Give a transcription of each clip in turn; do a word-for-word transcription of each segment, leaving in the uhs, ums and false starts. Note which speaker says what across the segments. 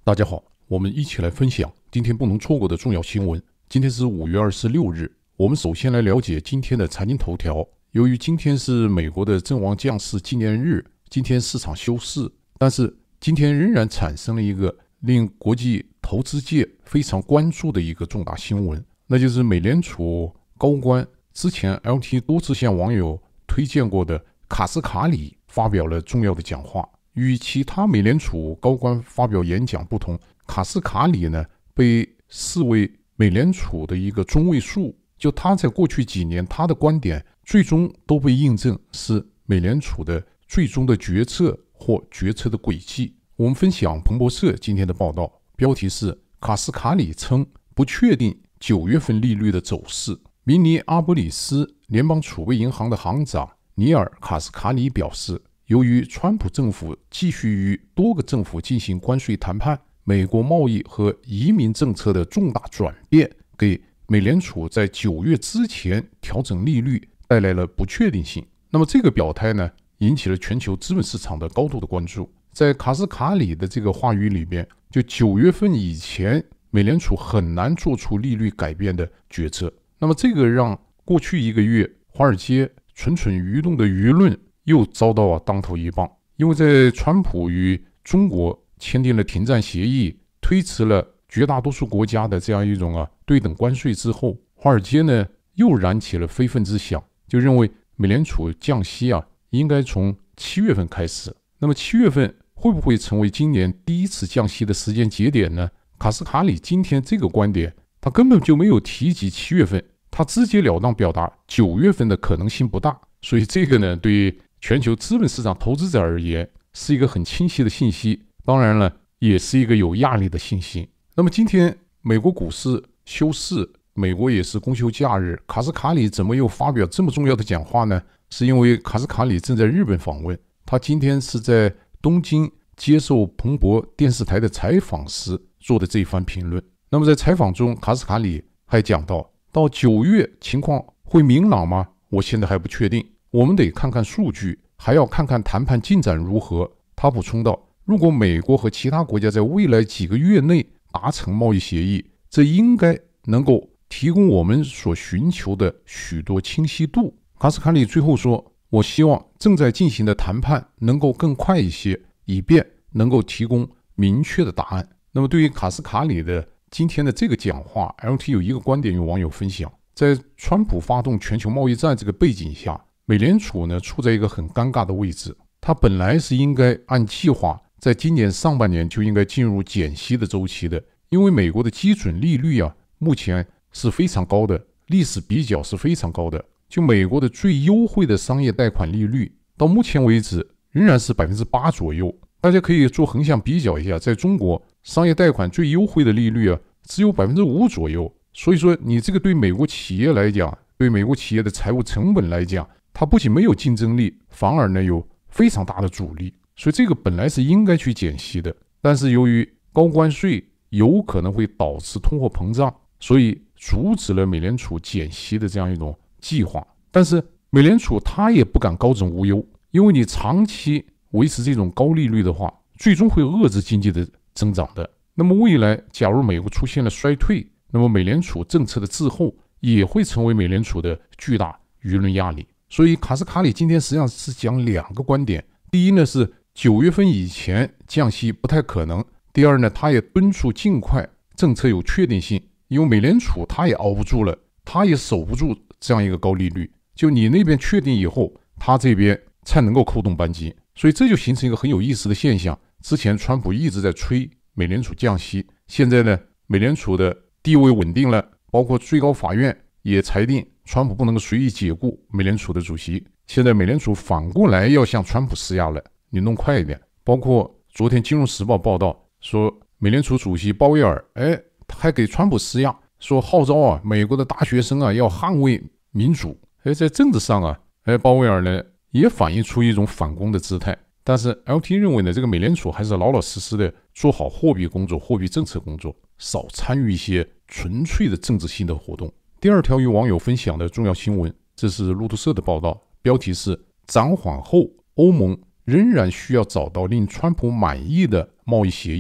Speaker 1: 大家好，我们一起来分享今天不能错过的重要新闻。今天是五月二十六日，我们首先来了解今天的财经头条。由于今天是美国的阵亡将士纪念日，今天市场休市，但是今天仍然产生了一个令国际投资界非常关注的一个重大新闻，那就是美联储高官之前 L T 多次向网友推荐过的卡斯卡里发表了重要的讲话。与其他美联储高官发表演讲不同，卡斯卡里呢被视为美联储的一个中位数，就他在过去几年他的观点最终都被印证是美联储的最终的决策或决策的轨迹。我们分享彭博社今天的报道，标题是卡斯卡里称不确定九月份利率的走势。明尼阿波里斯联邦储备银行的行长尼尔卡斯卡里表示，由于川普政府继续与多个政府进行关税谈判，美国贸易和移民政策的重大转变给美联储在九月之前调整利率带来了不确定性。那么这个表态呢，引起了全球资本市场的高度的关注。在卡斯卡里的这个话语里边，就九月份以前美联储很难做出利率改变的决策。那么这个让过去一个月华尔街蠢蠢欲动的舆论又遭到啊当头一棒。因为在川普与中国签订了停战协议，推迟了绝大多数国家的这样一种啊对等关税之后，华尔街呢又燃起了非分之想，就认为美联储降息啊应该从七月份开始。那么七月份会不会成为今年第一次降息的时间节点呢？卡斯卡里今天这个观点，他根本就没有提及七月份，他直截了当表达九月份的可能性不大。所以这个呢，对于全球资本市场投资者而言是一个很清晰的信息，当然了，也是一个有压力的信息。那么今天美国股市休市，美国也是公休假日，卡斯卡里怎么又发表这么重要的讲话呢？是因为卡斯卡里正在日本访问，他今天是在东京接受彭博电视台的采访时做的这一番评论。那么在采访中，卡斯卡里还讲到，到九月情况会明朗吗？我现在还不确定，我们得看看数据，还要看看谈判进展如何。他补充道，如果美国和其他国家在未来几个月内达成贸易协议，这应该能够提供我们所寻求的许多清晰度。卡斯卡里最后说，我希望正在进行的谈判能够更快一些，以便能够提供明确的答案。那么对于卡斯卡里的今天的这个讲话， L T 有一个观点与网友分享，在川普发动全球贸易战这个背景下，美联储呢处在一个很尴尬的位置。它本来是应该按计划在今年上半年就应该进入减息的周期的，因为美国的基准利率啊目前是非常高的，历史比较是非常高的。就美国的最优惠的商业贷款利率到目前为止仍然是 百分之八 左右。大家可以做横向比较一下，在中国商业贷款最优惠的利率啊只有 百分之五 左右。所以说你这个对美国企业来讲，对美国企业的财务成本来讲，它不仅没有竞争力，反而呢有非常大的阻力。所以这个本来是应该去减息的，但是由于高关税有可能会导致通货膨胀，所以阻止了美联储减息的这样一种计划。但是美联储它也不敢高枕无忧，因为你长期维持这种高利率的话，最终会遏制经济的增长的。那么未来假如美国出现了衰退，那么美联储政策的滞后也会成为美联储的巨大舆论压力。所以卡斯卡里今天实际上是讲两个观点，第一呢是九月份以前降息不太可能，第二呢他也敦促尽快政策有确定性，因为美联储他也熬不住了，他也守不住这样一个高利率，就你那边确定以后，他这边才能够扣动扳机。所以这就形成一个很有意思的现象，之前川普一直在催美联储降息，现在呢美联储的地位稳定了，包括最高法院也裁定川普不能够随意解雇美联储的主席，现在美联储反过来要向川普施压了，你弄快一点。包括昨天金融时报报道说，美联储主席鲍威尔哎，还给川普施压，说号召啊美国的大学生啊要捍卫民主。哎，在政治上啊，哎鲍威尔呢也反映出一种反攻的姿态。但是 L T 认为呢，这个美联储还是老老实实的做好货币工作、货币政策工作，少参与一些纯粹的政治性的活动。第二条与网友分享的重要新闻，这是路透社的报道，标题是暂缓后欧盟仍然需要找到令川普满意的贸易协议。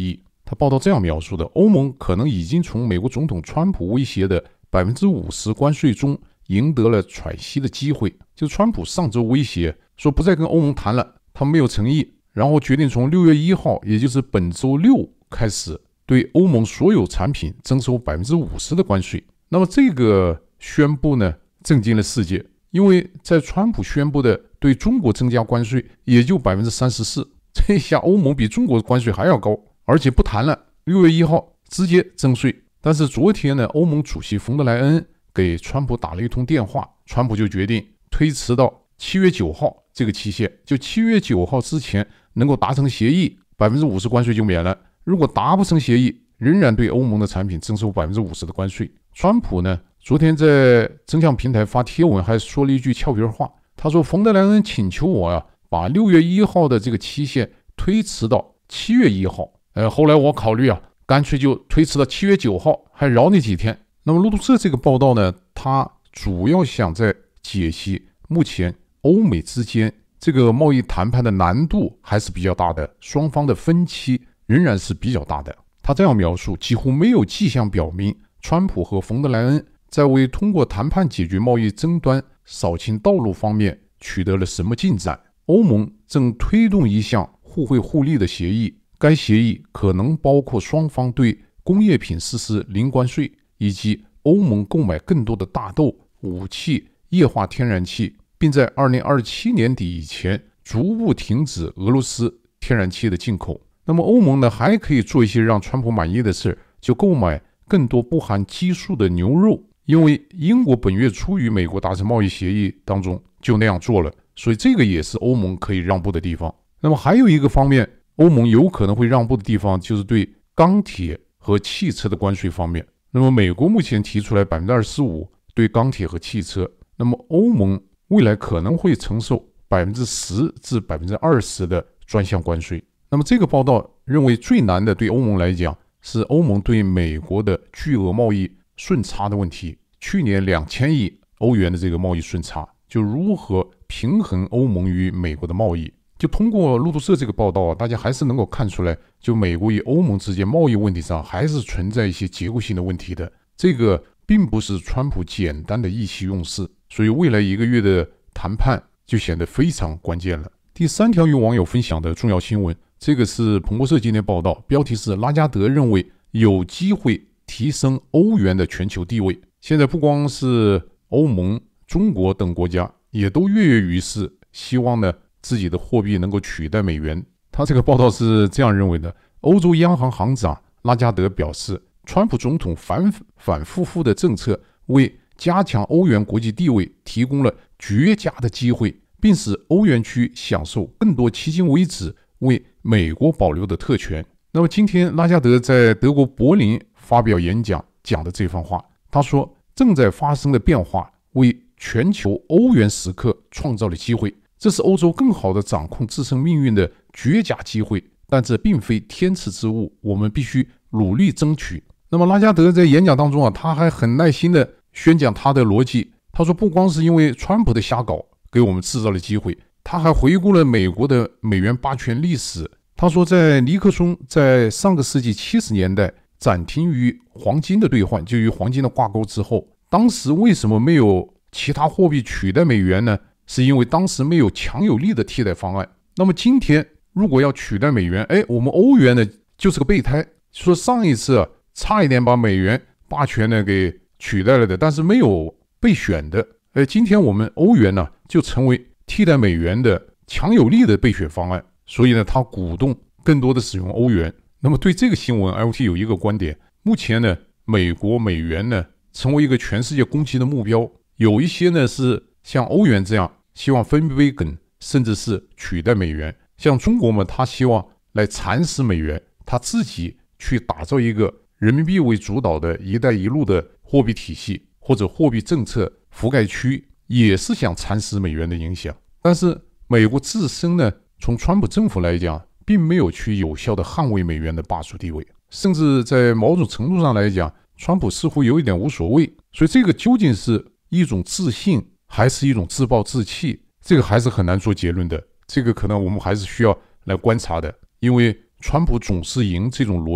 Speaker 1: 他报道这样描述的：欧盟可能已经从美国总统川普威胁的 百分之五十 关税中赢得了喘息的机会。就川普上周威胁说不再跟欧盟谈了，他们没有诚意，然后决定从六月一号，也就是本周六开始，对欧盟所有产品征收 百分之五十 的关税。那么这个宣布呢，震惊了世界，因为在川普宣布的对中国增加关税也就 百分之三十四， 这下欧盟比中国的关税还要高，而且不谈了，六月一号直接征税。但是昨天呢，欧盟主席冯德莱恩给川普打了一通电话，川普就决定推迟到七月九号这个期限，就七月九号之前能够达成协议， 百分之五十 关税就免了，如果达不成协议，仍然对欧盟的产品征收 百分之五十 的关税。川普呢，昨天在增强平台发贴文，还说了一句俏皮话，他说冯德莱恩请求我啊，把六月一号的这个期限推迟到七月一号。呃，后来我考虑啊，干脆就推迟到七月九号，还饶你几天。那么路透社这个报道呢，它主要想在解析目前欧美之间这个贸易谈判的难度还是比较大的，双方的分歧仍然是比较大的。他这样描述：几乎没有迹象表明川普和冯德莱恩在为通过谈判解决贸易争端扫清道路方面取得了什么进展。欧盟正推动一项互惠互利的协议，该协议可能包括双方对工业品实施零关税，以及欧盟购买更多的大豆、武器、液化天然气，并在二零二七年底以前逐步停止俄罗斯天然气的进口。那么欧盟呢，还可以做一些让川普满意的事，就购买更多不含激素的牛肉，因为英国本月初与美国达成贸易协议当中就那样做了，所以这个也是欧盟可以让步的地方。那么还有一个方面，欧盟有可能会让步的地方，就是对钢铁和汽车的关税方面。那么美国目前提出来 百分之二十五 对钢铁和汽车，那么欧盟未来可能会承受 百分之十 至 百分之二十 的专项关税。那么这个报道认为最难的对欧盟来讲是欧盟对美国的巨额贸易顺差的问题。去年两千亿欧元的这个贸易顺差，就如何平衡欧盟与美国的贸易。就通过路透社这个报道啊，大家还是能够看出来，就美国与欧盟之间贸易问题上还是存在一些结构性的问题的。这个并不是川普简单的意气用事，所以未来一个月的谈判就显得非常关键了。第三条有网友分享的重要新闻，这个是彭博社今天报道，标题是拉加德认为有机会提升欧元的全球地位。现在不光是欧盟、中国等国家也都跃跃欲试，希望呢自己的货币能够取代美元。他这个报道是这样认为的：欧洲央行行长拉加德表示，川普总统反反复复的政策为加强欧元国际地位提供了绝佳的机会，并使欧元区享受更多迄今为止为美国保留的特权。那么今天拉加德在德国柏林发表演讲，讲的这番话，他说，正在发生的变化为全球欧元时刻创造了机会，这是欧洲更好地掌控自身命运的绝佳机会，但这并非天赐之物，我们必须努力争取。那么拉加德在演讲当中啊，他还很耐心地宣讲他的逻辑。他说，不光是因为川普的瞎搞给我们制造了机会，他还回顾了美国的美元霸权历史。他说，在尼克松在上个世纪七十年代暂停与黄金的兑换，就与黄金的挂钩之后，当时为什么没有其他货币取代美元呢？是因为当时没有强有力的替代方案。那么今天如果要取代美元，哎，我们欧元呢就是个备胎。说上一次啊，差一点把美元霸权呢给取代了的，但是没有被选的。哎，今天我们欧元呢就成为替代美元的强有力的备选方案。所以呢，他鼓动更多的使用欧元。那么对这个新闻 ，L T 有一个观点：目前呢，美国美元呢成为一个全世界攻击的目标。有一些呢是像欧元这样希望分杯羹，甚至是取代美元。像中国嘛，他希望来蚕食美元，他自己去打造一个人民币为主导的一带一路的货币体系或者货币政策覆盖区，也是想蚕食美元的影响。但是美国自身呢，从川普政府来讲，并没有去有效的捍卫美元的霸主地位，甚至在某种程度上来讲，川普似乎有一点无所谓。所以这个究竟是一种自信，还是一种自暴自弃，这个还是很难做结论的。这个可能我们还是需要来观察的，因为川普总是赢这种逻辑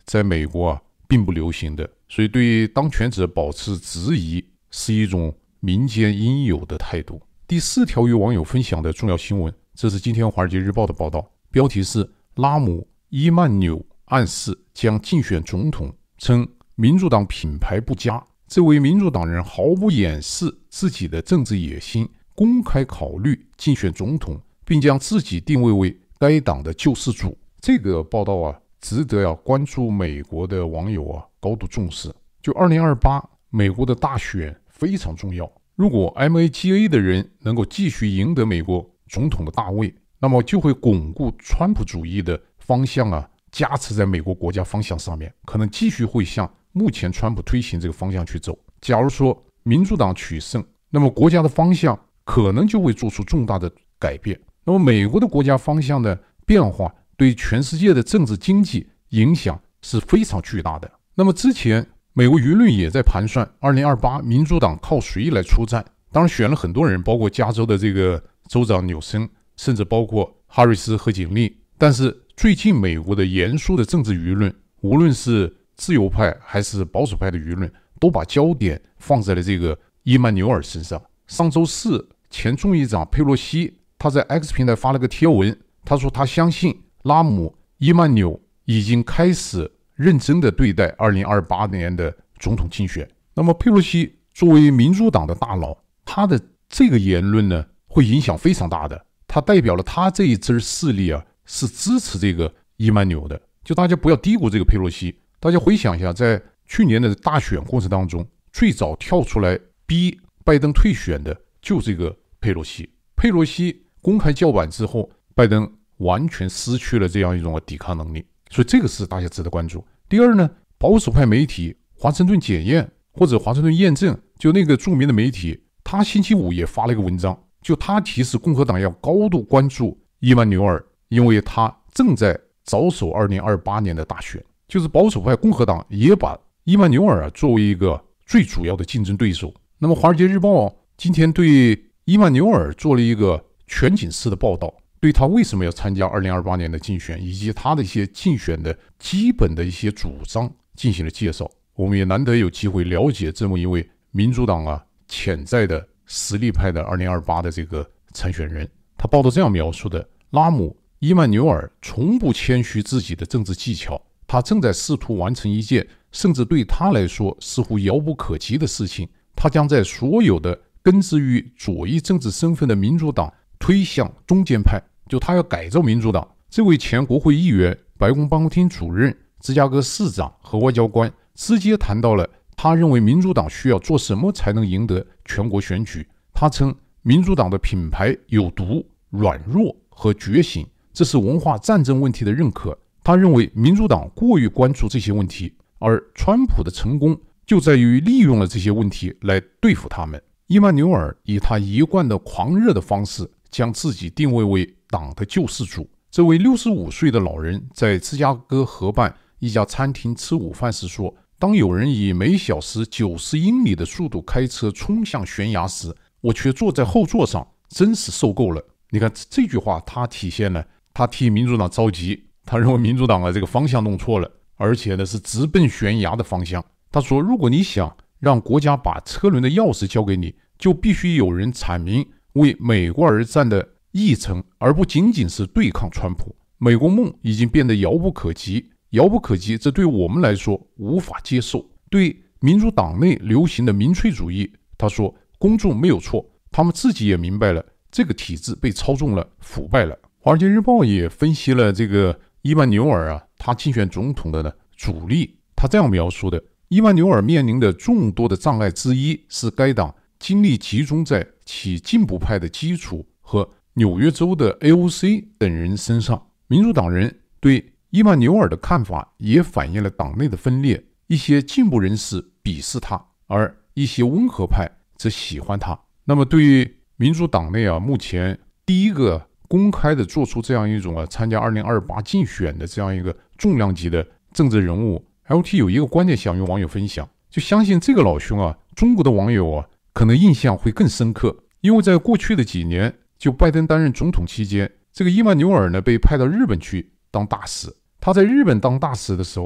Speaker 1: 在美国啊并不流行的，所以对当权者保持质疑是一种民间应有的态度。第四条与网友分享的重要新闻，这是今天《华尔街日报》的报道，标题是拉姆伊曼纽暗示将竞选总统，称民主党品牌不佳。这位民主党人毫不掩饰自己的政治野心，公开考虑竞选总统，并将自己定位为该党的救世主。这个报道啊，值得啊关注美国的网友啊高度重视。就二零二八美国的大选非常重要，如果 M A G A 的人能够继续赢得美国总统的大位，那么就会巩固川普主义的方向啊，加持在美国国家方向上面，可能继续会向目前川普推行这个方向去走。假如说民主党取胜，那么国家的方向可能就会做出重大的改变。那么美国的国家方向的变化对全世界的政治经济影响是非常巨大的。那么之前美国舆论也在盘算二零二八民主党靠谁来出战，当然选了很多人，包括加州的这个州长纽森，甚至包括哈瑞斯和锦丽。但是最近美国的严肃的政治舆论，无论是自由派还是保守派的舆论，都把焦点放在了这个伊曼纽尔身上。上周四，前众议长佩洛西他在 X 平台发了个贴文，他说他相信拉姆伊曼纽已经开始认真的对待二零二八年的总统竞选。那么佩洛西作为民主党的大佬，他的这个言论呢，会影响非常大的。他代表了他这一支势力啊，是支持这个伊曼纽的。就大家不要低估这个佩洛西。大家回想一下，在去年的大选过程当中，最早跳出来逼拜登退选的就这个佩洛西。佩洛西公开叫板之后，拜登完全失去了这样一种抵抗能力，所以这个是大家值得关注。第二呢，保守派媒体华盛顿检验或者华盛顿验证，就那个著名的媒体，他星期五也发了一个文章，就他提示共和党要高度关注伊曼纽尔，因为他正在着手二零二八年的大选。就是保守派共和党也把伊曼纽尔啊作为一个最主要的竞争对手。那么《华尔街日报》今天对伊曼纽尔做了一个全景式的报道，对他为什么要参加二零二八年的竞选，以及他的一些竞选的基本的一些主张进行了介绍。我们也难得有机会了解这么一位民主党啊潜在的实力派的二零二八的这个参选人。他报道这样描述的：拉姆伊曼纽尔从不谦虚自己的政治技巧，他正在试图完成一件甚至对他来说似乎遥不可及的事情。他将在所有的根植于左翼政治身份的民主党推向中间派，就他要改造民主党。这位前国会议员、白宫办公厅主任、芝加哥市长和外交官直接谈到了他认为民主党需要做什么才能赢得全国选举。他称民主党的品牌有毒、软弱和觉醒，这是文化战争问题的认可。他认为民主党过于关注这些问题，而川普的成功就在于利用了这些问题来对付他们。伊曼纽尔以他一贯的狂热的方式，将自己定位为党的救世主。这位六十五岁的老人在芝加哥河畔一家餐厅吃午饭时说，当有人以每小时九十英里的速度开车冲向悬崖时，我却坐在后座上，真是受够了。你看这句话，他体现了他替民主党着急，他认为民主党的这个方向弄错了，而且呢是直奔悬崖的方向。他说，如果你想让国家把车轮的钥匙交给你，就必须有人阐明为美国而战的议程，而不仅仅是对抗川普。美国梦已经变得遥不可及，遥不可及，这对我们来说无法接受。对民主党内流行的民粹主义，他说公众没有错，他们自己也明白了，这个体制被操纵了，腐败了。华尔街日报也分析了这个伊曼纽尔啊，他竞选总统的呢阻力，他这样描述的：伊曼纽尔面临的众多的障碍之一是该党精力集中在其进步派的基础和纽约州的 A O C 等人身上。民主党人对伊曼纽尔的看法也反映了党内的分裂，一些进步人士鄙视他，而一些温和派则喜欢他。那么对于民主党内啊，目前第一个公开的做出这样一种啊参加二零二八竞选的这样一个重量级的政治人物， L T 有一个观点想与网友分享，就相信这个老兄啊，中国的网友啊可能印象会更深刻。因为在过去的几年，就拜登担任总统期间，这个伊曼纽尔呢被派到日本去当大使。他在日本当大使的时候啊，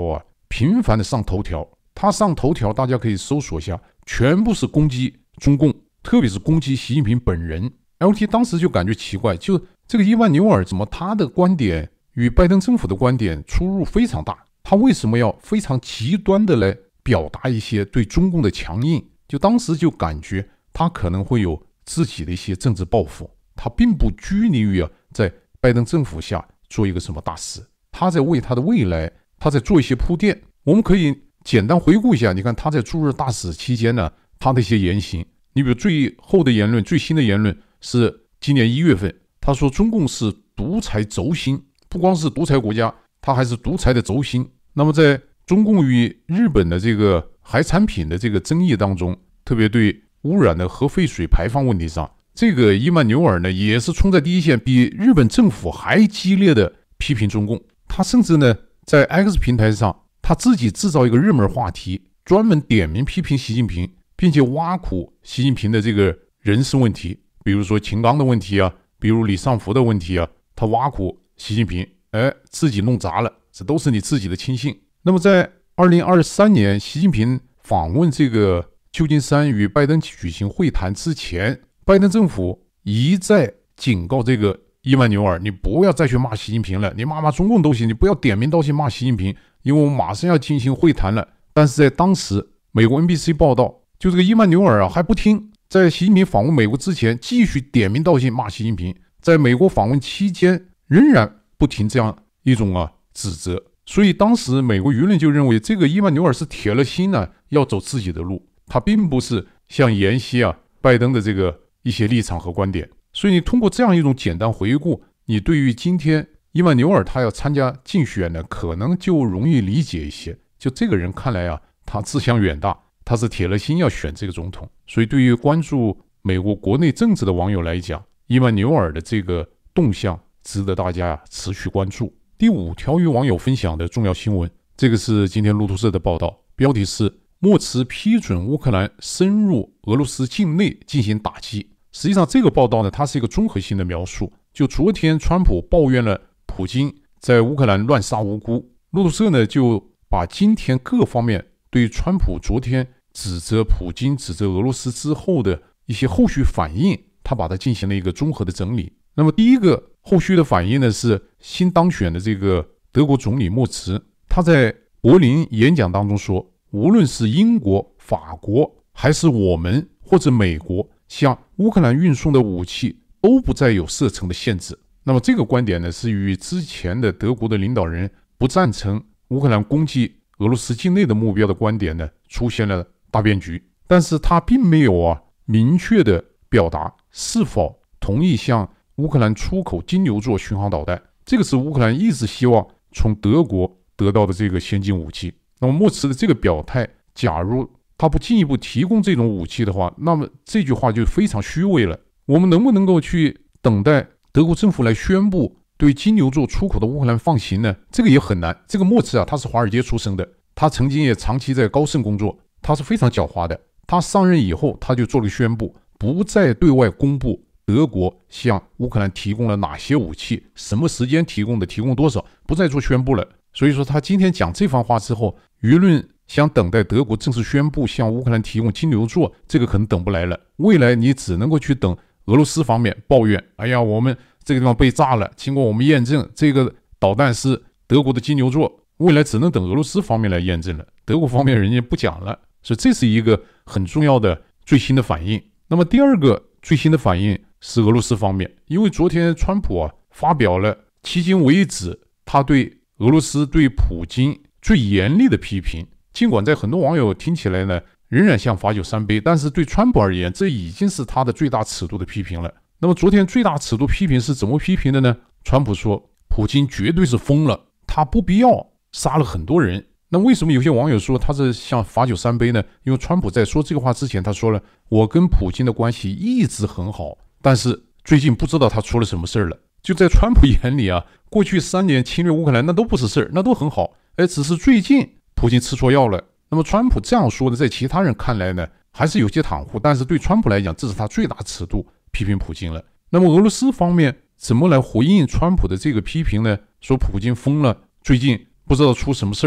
Speaker 1: 频繁的上头条。他上头条，大家可以搜索一下，全部是攻击中共，特别是攻击习近平本人。L T 当时就感觉奇怪，就这个伊万纽尔怎么他的观点与拜登政府的观点出入非常大？他为什么要非常极端的来表达一些对中共的强硬？就当时就感觉他可能会有自己的一些政治抱负，他并不拘泥于啊在拜登政府下做一个什么大事，他在为他的未来，他在做一些铺垫。我们可以简单回顾一下，你看他在驻日大使期间呢，他的一些言行。你比如最后的言论，最新的言论是今年一月份，他说中共是独裁轴心，不光是独裁国家，他还是独裁的轴心。那么在中共与日本的这个海产品的这个争议当中，特别对污染的核废水排放问题上，这个伊曼纽尔呢也是冲在第一线，比日本政府还激烈的批评中共。他甚至呢在 X 平台上，他自己制造一个热门话题，专门点名批评习近平，并且挖苦习近平的这个人事问题，比如说秦刚的问题啊，比如李尚福的问题啊，他挖苦习近平，哎，自己弄砸了，这都是你自己的亲信。那么在二零二三年，习近平访问这个旧金山与拜登举行会谈之前，拜登政府一再警告这个伊曼纽尔，你不要再去骂习近平了，你骂骂中共都行，你不要点名道姓骂习近平，因为我们马上要进行会谈了。但是在当时，美国 N B C 报道，就这个伊曼纽尔啊还不听，在习近平访问美国之前，继续点名道姓骂习近平，在美国访问期间仍然不停这样一种啊指责。所以当时美国舆论就认为，这个伊曼纽尔是铁了心呢、啊、要走自己的路，他并不是想沿袭啊拜登的这个一些立场和观点。所以你通过这样一种简单回顾，你对于今天伊曼纽尔他要参加竞选呢，可能就容易理解一些。就这个人看来啊，他志向远大，他是铁了心要选这个总统。所以对于关注美国国内政治的网友来讲，伊曼纽尔的这个动向值得大家持续关注。第五条与网友分享的重要新闻，这个是今天路透社的报道，标题是莫茨批准乌克兰深入俄罗斯境内进行打击。实际上这个报道呢，它是一个综合性的描述。就昨天川普抱怨了普京在乌克兰乱杀无辜，路透社呢就把今天各方面对川普昨天指责普京、指责俄罗斯之后的一些后续反应，他把它进行了一个综合的整理。那么第一个后续的反应呢，是新当选的这个德国总理默茨，他在柏林演讲当中说，无论是英国、法国还是我们或者美国向乌克兰运送的武器都不再有射程的限制。那么这个观点呢，是与之前的德国的领导人不赞成乌克兰攻击俄罗斯境内的目标的观点呢，出现了大变局。但是他并没有啊明确的表达是否同意向乌克兰出口金牛座巡航导弹，这个是乌克兰一直希望从德国得到的这个先进武器。那么默茨的这个表态，假如他不进一步提供这种武器的话，那么这句话就非常虚伪了。我们能不能够去等待德国政府来宣布对金牛座出口的乌克兰放行呢？这个也很难。这个默茨啊，他是华尔街出生的，他曾经也长期在高盛工作，他是非常狡猾的。他上任以后，他就做了宣布，不再对外公布德国向乌克兰提供了哪些武器，什么时间提供的，提供多少，不再做宣布了。所以说他今天讲这番话之后，舆论想等待德国正式宣布向乌克兰提供金牛座，这个可能等不来了。未来你只能够去等俄罗斯方面抱怨，哎呀，我们这个地方被炸了，经过我们验证，这个导弹是德国的金牛座，未来只能等俄罗斯方面来验证了，德国方面人家不讲了。所以这是一个很重要的最新的反应。那么第二个最新的反应是俄罗斯方面，因为昨天川普啊发表了迄今为止他对俄罗斯、对普京最严厉的批评。尽管在很多网友听起来呢仍然像罚酒三杯，但是对川普而言，这已经是他的最大尺度的批评了。那么昨天最大尺度批评是怎么批评的呢？川普说普京绝对是疯了，他不必要杀了很多人。那为什么有些网友说他是像罚酒三杯呢？因为川普在说这个话之前，他说了，我跟普京的关系一直很好，但是最近不知道他出了什么事了。就在川普眼里啊，过去三年侵略乌克兰那都不是事儿，那都很好，哎，只是最近普京吃错药了。那么川普这样说的，在其他人看来呢，还是有些袒护，但是对川普来讲，这是他最大尺度批评普京了。那么俄罗斯方面怎么来回应川普的这个批评呢？说普京疯了，最近不知道出什么事儿了。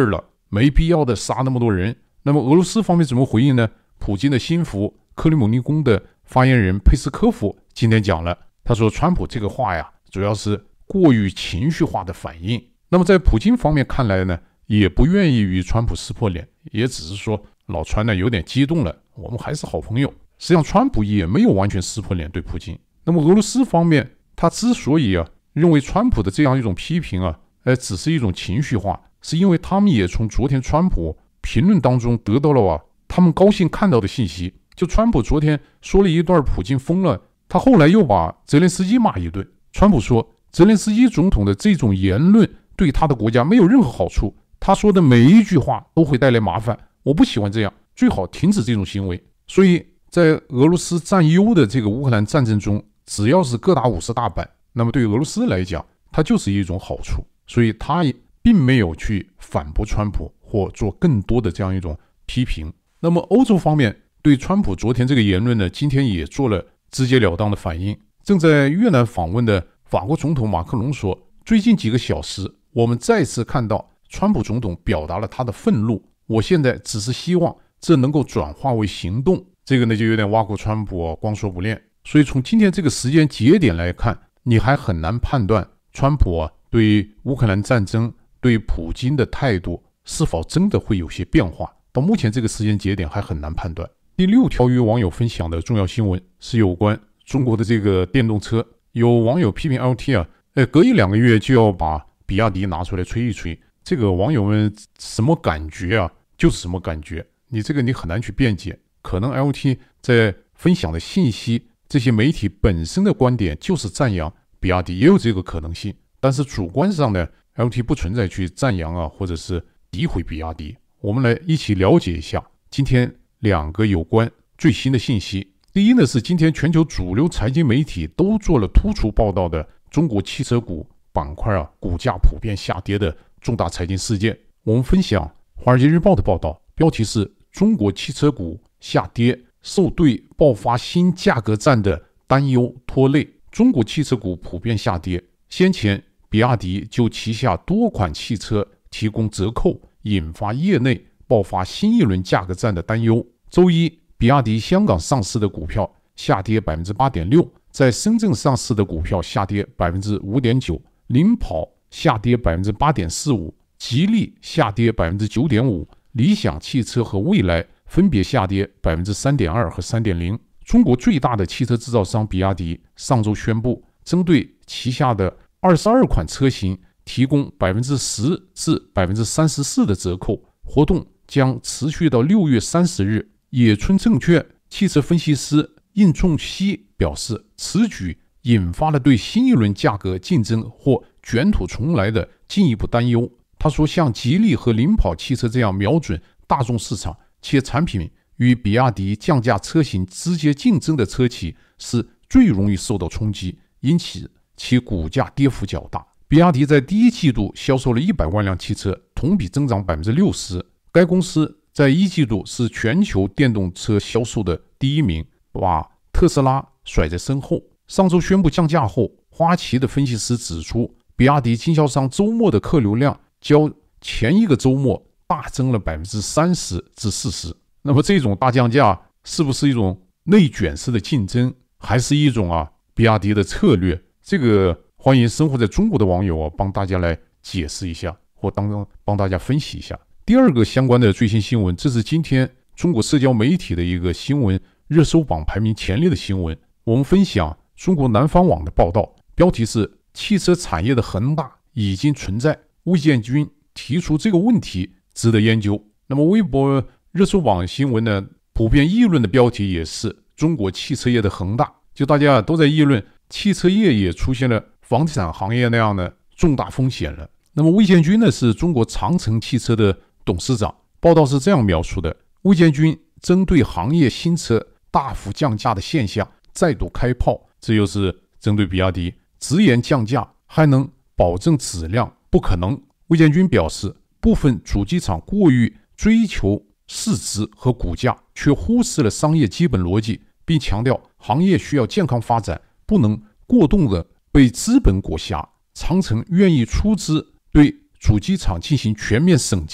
Speaker 1: 没必要的杀那么多人。那么俄罗斯方面怎么回应呢？普京的心腹克里姆林宫的发言人佩斯科夫今天讲了，他说川普这个话呀，主要是过于情绪化的反应。那么在普京方面看来呢，也不愿意与川普撕破脸，也只是说老川呢有点激动了，我们还是好朋友。实际上川普也没有完全撕破脸对普京。那么俄罗斯方面，他之所以啊认为川普的这样一种批评啊，呃，只是一种情绪化，是因为他们也从昨天川普评论当中得到了啊他们高兴看到的信息。就川普昨天说了一段普京疯了，他后来又把泽连斯基骂一顿。川普说泽连斯基总统的这种言论对他的国家没有任何好处，他说的每一句话都会带来麻烦，我不喜欢这样，最好停止这种行为。所以在俄罗斯占优的这个乌克兰战争中，只要是各打五十大板，那么对俄罗斯来讲它就是一种好处，所以他也并没有去反驳川普或做更多的这样一种批评。那么欧洲方面对川普昨天这个言论呢，今天也做了直截了当的反应。正在越南访问的法国总统马克龙说，最近几个小时我们再次看到川普总统表达了他的愤怒，我现在只是希望这能够转化为行动。这个呢就有点挖苦川普光说不练。所以从今天这个时间节点来看，你还很难判断川普啊对乌克兰战争对普京的态度是否真的会有些变化，到目前这个时间节点还很难判断。第六条与网友分享的重要新闻是有关中国的这个电动车。有网友批评 L T 啊，呃，隔一两个月就要把比亚迪拿出来吹一吹，这个网友们什么感觉啊？就是什么感觉，你这个你很难去辩解。可能 L T 在分享的信息，这些媒体本身的观点就是赞扬比亚迪，也有这个可能性。但是主观上呢 ，L T 不存在去赞扬啊，或者是诋毁比亚迪。我们来一起了解一下今天两个有关最新的信息。第一呢是今天全球主流财经媒体都做了突出报道的中国汽车股板块啊股价普遍下跌的重大财经事件。我们分享华尔街日报的报道，标题是中国汽车股下跌，受对爆发新价格战的担忧拖累，中国汽车股普遍下跌。先前比亚迪就旗下多款汽车提供折扣，引发业内爆发新一轮价格战的担忧。周一，比亚迪香港上市的股票下跌 百分之八点六， 在深圳上市的股票下跌 百分之五点九， 领跑下跌 百分之八点四五， 吉利下跌 百分之九点五， 理想汽车和蔚来分别下跌 百分之三点二 和 三点零。 中国最大的汽车制造商比亚迪上周宣布，针对旗下的二十二款车型提供 百分之十 至 百分之三十四 的折扣，活动将持续到六月三十日。野村证券汽车分析师应仲熙表示，此举引发了对新一轮价格竞争或卷土重来的进一步担忧。他说，像吉利和领跑汽车这样瞄准大众市场且产品与比亚迪降价车型直接竞争的车企是最容易受到冲击，因此其股价跌幅较大。比亚迪在第一季度销售了一百万辆汽车，同比增长 百分之六十。 该公司在一季度是全球电动车销售的第一名，把特斯拉甩在身后。上周宣布降价后，花旗的分析师指出，比亚迪经销商周末的客流量较前一个周末大增了 百分之三十 至四十。那么这种大降价是不是一种内卷式的竞争，还是一种啊比亚迪的策略？这个欢迎生活在中国的网友啊帮大家来解释一下，或当中帮大家分析一下。第二个相关的最新新闻，这是今天中国社交媒体的一个新闻热搜榜排名前列的新闻。我们分享中国南方网的报道，标题是汽车产业的恒大已经存在，魏建军提出这个问题值得研究。那么微博热搜榜新闻呢，普遍议论的标题也是中国汽车业的恒大，就大家都在议论汽车业也出现了房地产行业那样的重大风险了。那么魏建军呢是中国长城汽车的董事长，报道是这样描述的：魏建军针对行业新车大幅降价的现象再度开炮，这又是针对比亚迪，直言降价还能保证质量不可能。魏建军表示，部分主机厂过于追求市值和股价，却忽视了商业基本逻辑，并强调行业需要健康发展，不能过度的被资本裹挟。长城愿意出资对主机厂进行全面审计，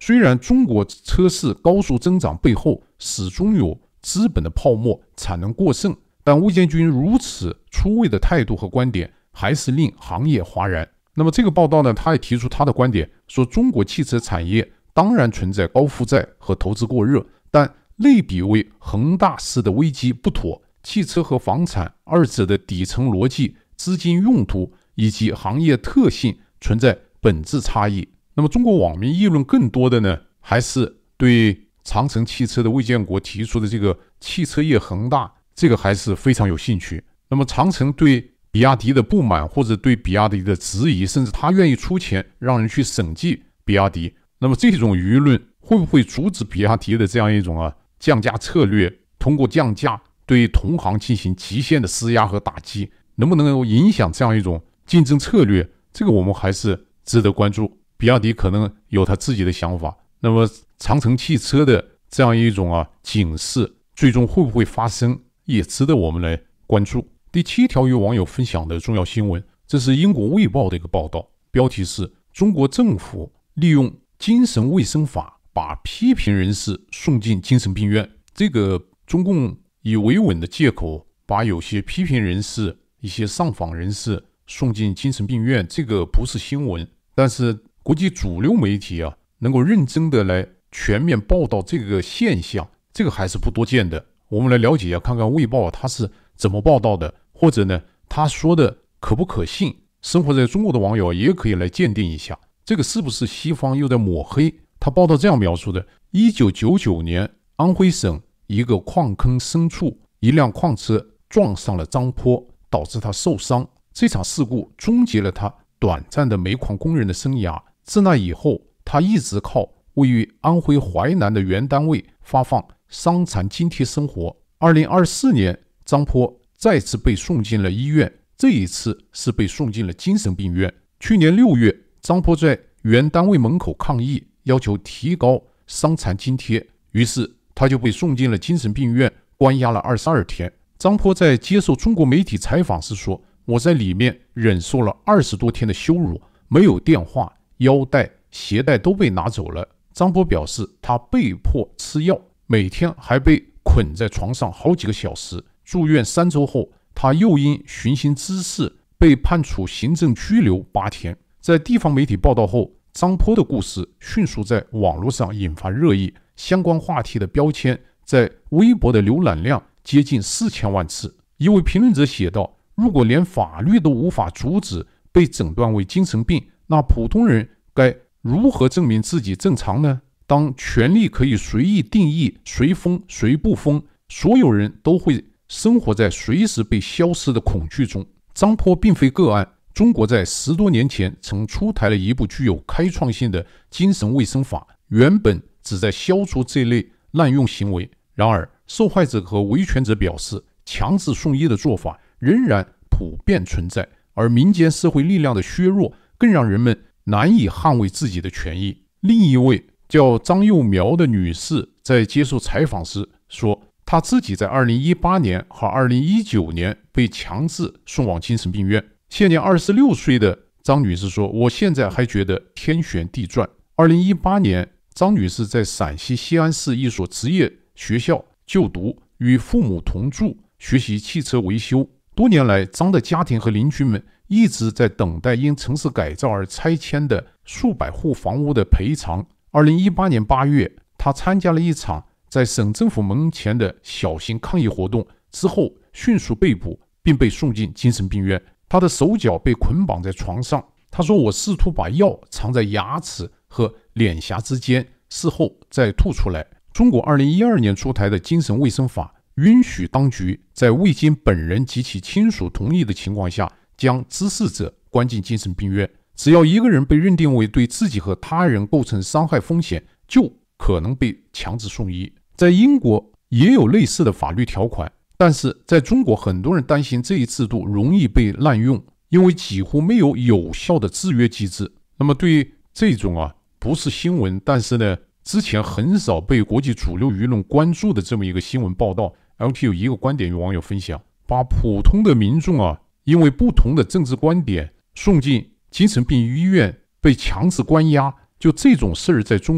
Speaker 1: 虽然中国车市高速增长背后始终有资本的泡沫、产能过剩，但魏建军如此出位的态度和观点还是令行业哗然。那么这个报道呢，他也提出他的观点，说中国汽车产业当然存在高负债和投资过热，但类比为恒大式的危机不妥。汽车和房产二者的底层逻辑、资金用途以及行业特性存在本质差异。那么中国网民议论更多的呢，还是对长城汽车的魏建国提出的这个汽车业恒大，这个还是非常有兴趣。那么长城对比亚迪的不满，或者对比亚迪的质疑，甚至他愿意出钱让人去审计比亚迪，那么这种舆论会不会阻止比亚迪的这样一种啊降价策略，通过降价对同行进行极限的施压和打击，能不能够影响这样一种竞争策略，这个我们还是值得关注。比亚迪可能有他自己的想法，那么长城汽车的这样一种啊警示最终会不会发生，也值得我们来关注。第七条与网友分享的重要新闻，这是英国卫报的一个报道，标题是中国政府利用精神卫生法把批评人士送进精神病院。这个中共以维稳的借口把有些批评人士、一些上访人士送进精神病院，这个不是新闻，但是国际主流媒体啊能够认真的来全面报道这个现象，这个还是不多见的。我们来了解一下，看看卫报它是怎么报道的，或者呢他说的可不可信。生活在中国的网友也可以来鉴定一下，这个是不是西方又在抹黑。他报道这样描述的：一九九九年，安徽省一个矿坑深处，一辆矿车撞上了张坡，导致他受伤。这场事故终结了他短暂的煤矿工人的生涯。自那以后，他一直靠位于安徽淮南的原单位发放伤残津贴生活。二零二四年，张坡再次被送进了医院，这一次是被送进了精神病院。去年六月，张坡在原单位门口抗议，要求提高伤残津贴，于是他就被送进了精神病院，关押了二十二天。张坡在接受中国媒体采访时说：“我在里面忍受了二十多天的羞辱，没有电话，腰带、鞋带都被拿走了。”张坡表示，他被迫吃药，每天还被捆在床上好几个小时。住院三周后，他又因寻衅滋事被判处行政拘留八天。在地方媒体报道后，张坡的故事迅速在网络上引发热议，相关话题的标签在微博的浏览量接近四千万次。一位评论者写道：“如果连法律都无法阻止被诊断为精神病，那普通人该如何证明自己正常呢？当权力可以随意定义谁疯谁不疯，所有人都会生活在随时被消失的恐惧中。”张坡并非个案，中国在十多年前曾出台了一部具有开创性的精神卫生法，原本旨在消除这类滥用行为。然而，受害者和维权者表示，强制送医的做法仍然普遍存在，而民间社会力量的削弱更让人们难以捍卫自己的权益。另一位叫张幼苗的女士在接受采访时说，她自己在二零一八年和二零一九年被强制送往精神病院。现年二十六岁的张女士说：“我现在还觉得天旋地转。”二零一八年，张女士在陕西西安市一所职业学校就读，与父母同住，学习汽车维修。多年来，张的家庭和邻居们一直在等待因城市改造而拆迁的数百户房屋的赔偿。二零一八年八月，他参加了一场在省政府门前的小型抗议活动，之后迅速被捕，并被送进精神病院。他的手脚被捆绑在床上。他说：“我试图把药藏在牙齿和脸颊之间，事后再吐出来。”中国二零一二年出台的精神卫生法允许当局在未经本人及其亲属同意的情况下，将滋事者关进精神病院。只要一个人被认定为对自己和他人构成伤害风险，就可能被强制送医。在英国也有类似的法律条款，但是在中国，很多人担心这一制度容易被滥用，因为几乎没有有效的制约机制。那么对于这种啊不是新闻，但是呢之前很少被国际主流舆论关注的这么一个新闻报道， L T 有一个观点与网友分享，把普通的民众啊因为不同的政治观点送进精神病医院，被强制关押，就这种事儿在中国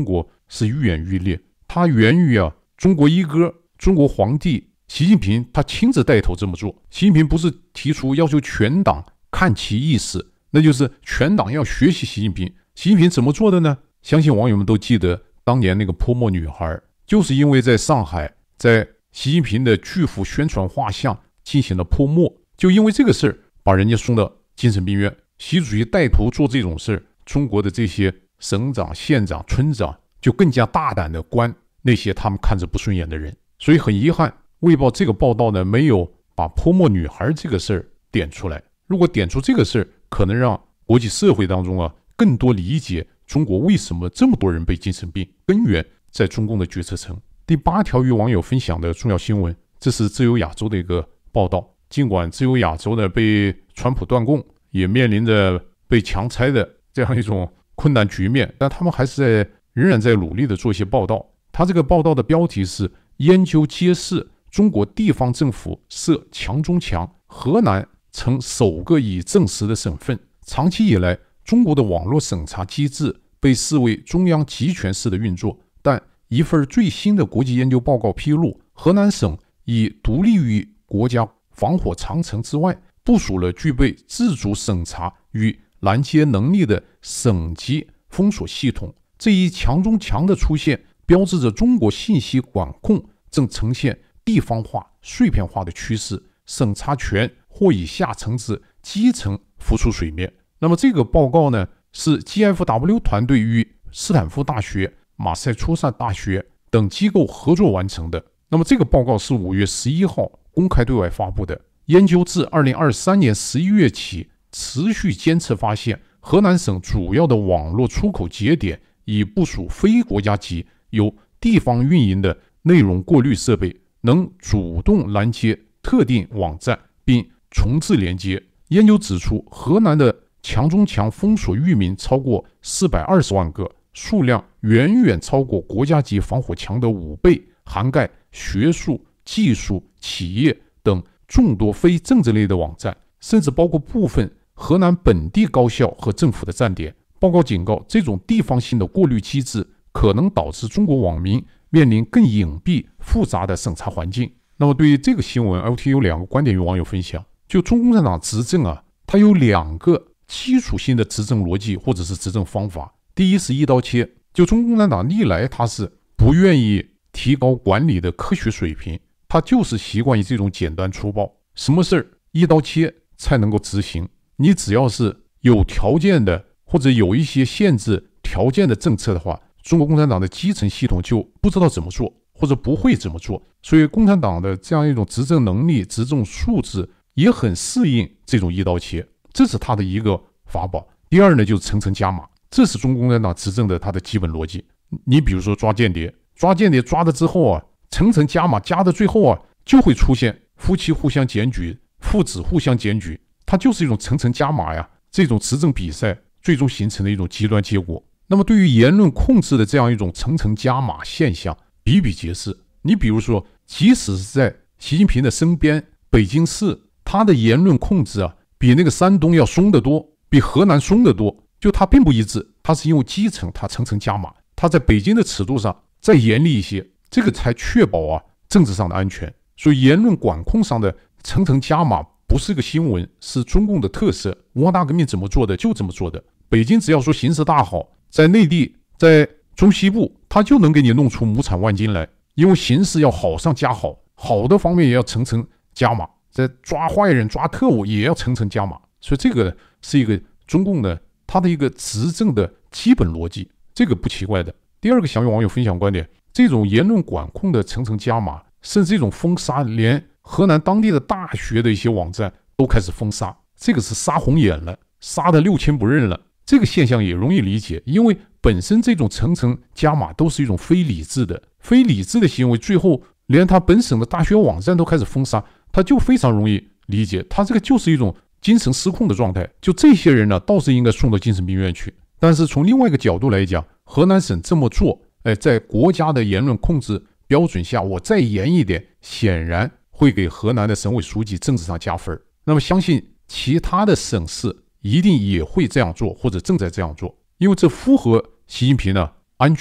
Speaker 1: 是愈演愈烈，它源于啊中国一哥、中国皇帝习近平他亲自带头这么做。习近平不是提出要求全党看齐意识，那就是全党要学习习近平。习近平怎么做的呢？相信网友们都记得当年那个泼墨女孩，就是因为在上海在习近平的巨幅宣传画像进行了泼墨，就因为这个事儿把人家送到精神病院。习主席带头做这种事儿，中国的这些省长、县长、村长就更加大胆的关那些他们看着不顺眼的人。所以很遗憾，卫报这个报道呢没有把泼墨女孩这个事儿点出来。如果点出这个事儿，可能让国际社会当中啊更多理解中国为什么这么多人被精神病，根源在中共的决策层。第八条与网友分享的重要新闻，这是自由亚洲的一个报道。尽管自由亚洲呢被川普断供，也面临着被强拆的这样一种困难局面，但他们还是在仍然在努力的做一些报道。他这个报道的标题是研究揭示中国地方政府设强中强，河南成首个已证实的省份。长期以来，中国的网络审查机制被视为中央集权式的运作，但一份最新的国际研究报告披露，河南省已独立于国家防火长城之外，部署了具备自主审查与拦截能力的省级封锁系统。这一强中强的出现，标志着中国信息管控正呈现地方化、碎片化的趋势，审查权或以下层至基层浮出水面。那么这个报告呢，是 G F W 团队与斯坦福大学、马赛诸塞大学等机构合作完成的。那么这个报告是五月十一号公开对外发布的。研究自二零二三年十一月起持续监测发现，河南省主要的网络出口节点已部署非国家级由地方运营的内容过滤设备，能主动拦截特定网站并重置连接。研究指出，河南的强中强封锁域名超过四百二十万个，数量远远超过国家级防火墙的五倍，涵盖学术、技术、企业等众多非政治类的网站，甚至包括部分河南本地高校和政府的站点。报告警告，这种地方性的过滤机制可能导致中国网民面临更隐蔽复杂的审查环境。那么对于这个新闻 L T 有两个观点与网友分享。就中共共产党执政啊，它有两个基础性的执政逻辑或者是执政方法。第一是一刀切，就中共共产党历来它是不愿意提高管理的科学水平，它就是习惯于这种简单粗暴，什么事儿一刀切才能够执行。你只要是有条件的或者有一些限制条件的政策的话，中国共产党的基层系统就不知道怎么做或者不会怎么做，所以共产党的这样一种执政能力、执政素质也很适应这种一刀切，这是他的一个法宝。第二呢，就是层层加码，这是中国共产党执政的它的基本逻辑。你比如说抓间谍，抓间谍抓了之后啊，层层加码，加到最后啊，就会出现夫妻互相检举、父子互相检举，它就是一种层层加码呀。这种执政比赛最终形成的一种极端结果。那么对于言论控制的这样一种层层加码现象比比皆是。你比如说，即使是在习近平的身边，北京市他的言论控制啊，比那个山东要松得多，比河南松得多，就他并不一致，他是因为基层他层层加码，他在北京的尺度上再严厉一些，这个才确保啊政治上的安全。所以言论管控上的层层加码不是个新闻，是中共的特色。文化大革命怎么做的就这么做的。北京只要说形势大好，在内地在中西部他就能给你弄出亩产万斤来，因为形势要好上加好，好的方面也要层层加码，在抓坏人抓特务也要层层加码。所以这个是一个中共的他的一个执政的基本逻辑，这个不奇怪的。第二个想与网友分享观点，这种言论管控的层层加码，甚至这种封杀，连河南当地的大学的一些网站都开始封杀，这个是杀红眼了，杀得六亲不认了。这个现象也容易理解，因为本身这种层层加码都是一种非理智的非理智的行为，最后连他本省的大学网站都开始封杀，他就非常容易理解，他这个就是一种精神失控的状态。就这些人呢，倒是应该送到精神病院去。但是从另外一个角度来讲，河南省这么做，哎，在国家的言论控制标准下，我再严一点，显然会给河南的省委书记政治上加分。那么相信其他的省市一定也会这样做，或者正在这样做，因为这符合习近平的安全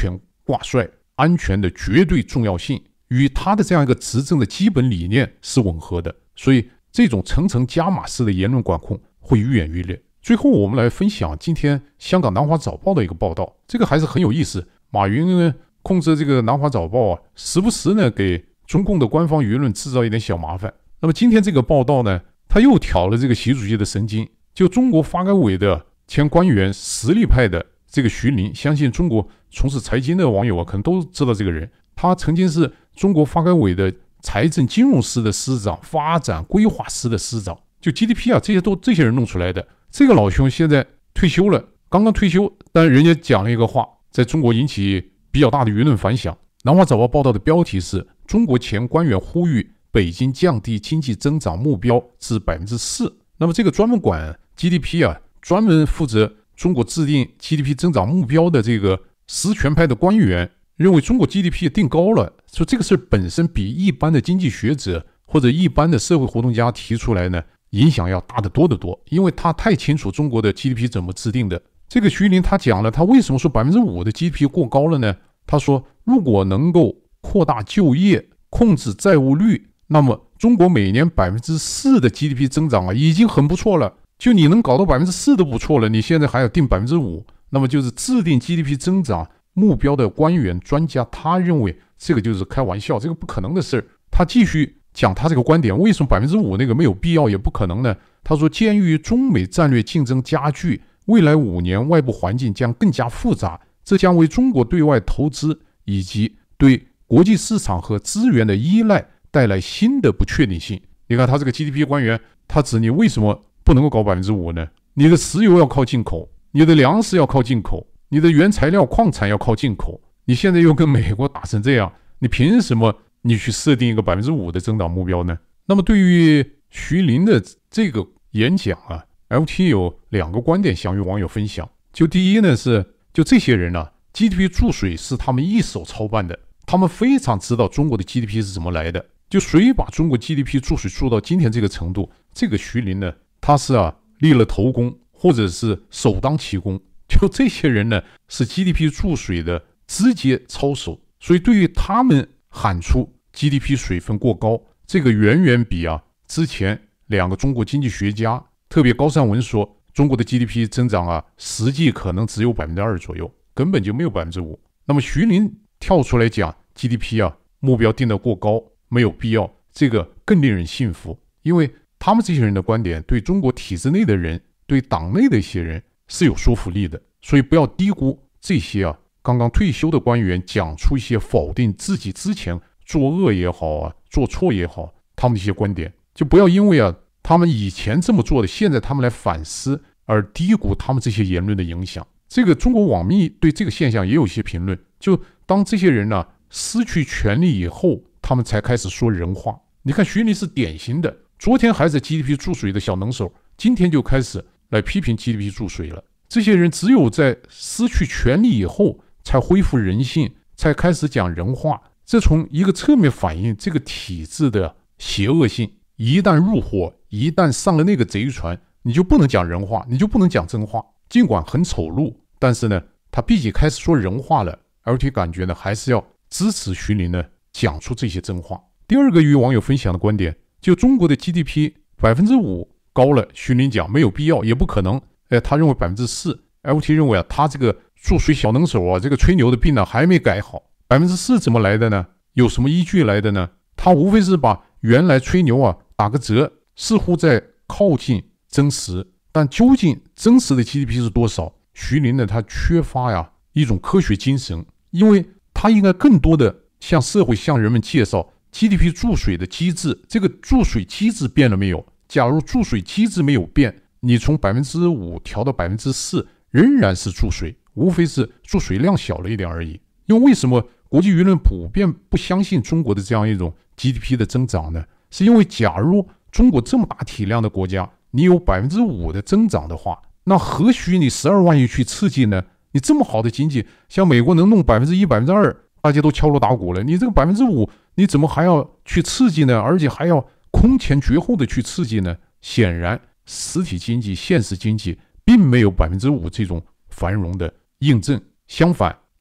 Speaker 1: 挂帅、安全的绝对重要性与他的这样一个执政的基本理念是吻合的，所以这种层层加码式的言论管控会愈演愈烈。最后我们来分享今天香港南华早报的一个报道，这个还是很有意思。马云呢控制这个南华早报啊，时不时呢给中共的官方舆论制造一点小麻烦。那么今天这个报道呢，他又挑了这个习主席的神经。就中国发改委的前官员，实力派的这个徐林，相信中国从事财经的网友啊，可能都知道这个人。他曾经是中国发改委的财政金融司的司长，发展规划司的司长，就 G D P 啊，这些都这些人弄出来的。这个老兄现在退休了，刚刚退休，但人家讲了一个话，在中国引起比较大的舆论反响。南华早报报道的标题是：中国前官员呼吁北京降低经济增长目标至 百分之四。 那么这个专门管 G D P 啊，专门负责中国制定 G D P 增长目标的这个实权派的官员认为中国 G D P 定高了，说这个事本身比一般的经济学者或者一般的社会活动家提出来呢，影响要大得多得多，因为他太清楚中国的 G D P 怎么制定的。这个徐林他讲了，他为什么说 百分之五 的 G D P 过高了呢？他说，如果能够扩大就业，控制债务率，那么中国每年 百分之四 的 G D P 增长啊，已经很不错了。就你能搞到 百分之四 都不错了，你现在还要定 百分之五， 那么就是制定 G D P 增长目标的官员专家，他认为这个就是开玩笑，这个不可能的事。他继续讲他这个观点，为什么 百分之五 那个没有必要也不可能呢？他说，鉴于中美战略竞争加剧，未来五年外部环境将更加复杂，这将为中国对外投资以及对国际市场和资源的依赖带来新的不确定性。你看他这个 G D P 官员，他指你为什么不能够搞 百分之五 呢？你的石油要靠进口，你的粮食要靠进口，你的原材料矿产要靠进口，你现在又跟美国打成这样，你凭什么你去设定一个 百分之五 的增长目标呢？那么对于徐林的这个演讲啊， L T 有两个观点想与网友分享。就第一呢是，就这些人啊 G D P 注水是他们一手操办的，他们非常知道中国的 G D P 是怎么来的，就谁把中国 G D P 注水注到今天这个程度，这个徐林呢，他是啊立了头功，或者是首当其冲。就这些人呢，是 G D P 注水的直接操守，所以对于他们喊出 G D P 水分过高，这个远远比啊之前两个中国经济学家，特别高善文说中国的 G D P 增长啊，实际可能只有 百分之二 左右，根本就没有 百分之五。 那么徐林跳出来讲 G D P 啊目标定得过高，没有必要，这个更令人信服，因为他们这些人的观点对中国体制内的人，对党内的一些人是有说服力的。所以不要低估这些啊刚刚退休的官员讲出一些否定自己之前作恶也好啊，做错也好，他们的一些观点，就不要因为啊他们以前这么做的，现在他们来反思而低估他们这些言论的影响。这个中国网民对这个现象也有一些评论，就当这些人呢、啊、失去权力以后，他们才开始说人话。你看徐林是典型的，昨天还是 G D P 注水的小能手，今天就开始来批评 G D P 注水了。这些人只有在失去权力以后才恢复人性，才开始讲人话，这从一个侧面反映这个体制的邪恶性。一旦入伙，一旦上了那个贼船，你就不能讲人话，你就不能讲真话。尽管很丑陋，但是呢他毕竟开始说人话了，而且感觉呢还是要支持徐林呢讲出这些真话。第二个与网友分享的观点，就中国的 G D P 百分之五 高了，徐林讲没有必要也不可能，哎，他认为 百分之四， L T 认为啊他这个注水小能手啊，这个吹牛的病呢还没改好。 百分之四 怎么来的呢？有什么依据来的呢？他无非是把原来吹牛啊打个折，似乎在靠近真实，但究竟真实的 G D P 是多少？徐林呢他缺乏呀一种科学精神，因为他应该更多的向社会向人们介绍 G D P 注水的机制，这个注水机制变了没有？假如注水机制没有变，你从 百分之五 调到 百分之四 仍然是注水，无非是注水量小了一点而已。因为为什么国际舆论普遍不相信中国的这样一种 G D P 的增长呢？是因为假如中国这么大体量的国家，你有 百分之五 的增长的话，那何须你十二万亿去刺激呢？你这么好的经济，像美国能弄 百分之一、百分之二， 大家都敲锣打鼓了，你这个 百分之五 你怎么还要去刺激呢？而且还要空前绝后的去刺激呢？显然实体经济、现实经济并没有 百分之五 这种繁荣的印证，相反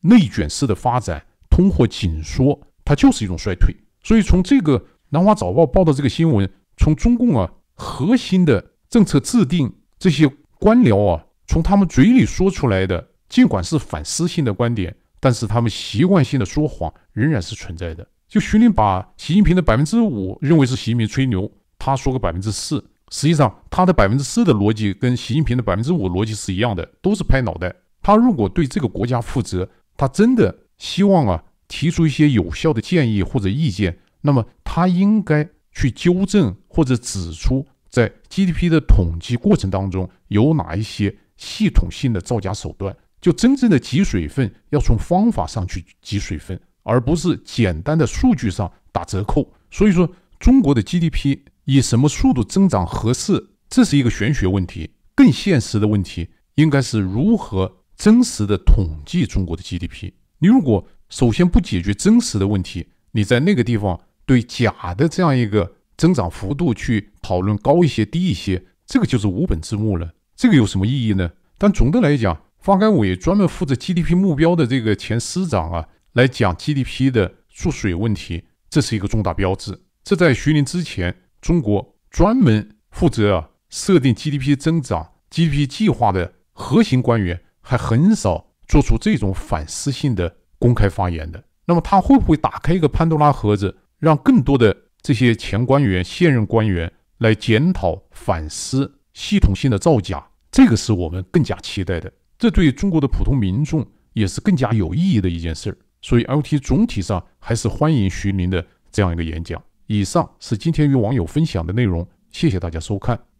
Speaker 1: 内卷式的发展，通货紧缩，它就是一种衰退。所以从这个南华早报报道这个新闻，从中共啊核心的政策制定这些官僚啊，从他们嘴里说出来的，尽管是反思性的观点，但是他们习惯性的说谎仍然是存在的。就徐林把习近平的百分之五认为是习近平吹牛，他说个百分之四，实际上他的百分之四的逻辑跟习近平的百分之五逻辑是一样的，都是拍脑袋。他如果对这个国家负责，他真的希望啊提出一些有效的建议或者意见，那么他应该去纠正或者指出在 G D P 的统计过程当中有哪一些系统性的造假手段。就真正的挤水分要从方法上去挤水分，而不是简单的数据上打折扣。所以说中国的 G D P 以什么速度增长合适，这是一个玄学问题。更现实的问题应该是如何真实的统计中国的 G D P。 你如果首先不解决真实的问题，你在那个地方对假的这样一个增长幅度去讨论高一些低一些，这个就是无本之木了，这个有什么意义呢？但总的来讲，发改委专门负责 G D P 目标的这个前司长啊，来讲 G D P 的注水问题，这是一个重大标志。这在徐林之前，中国专门负责啊设定 G D P 增长 G D P 计划的核心官员还很少做出这种反思性的公开发言的。那么他会不会打开一个潘多拉盒子，让更多的这些前官员、现任官员来检讨、反思系统性的造假？这个是我们更加期待的。这对中国的普通民众也是更加有意义的一件事。所以 L T 总体上还是欢迎徐林的这样一个演讲。以上是今天与网友分享的内容，谢谢大家收看。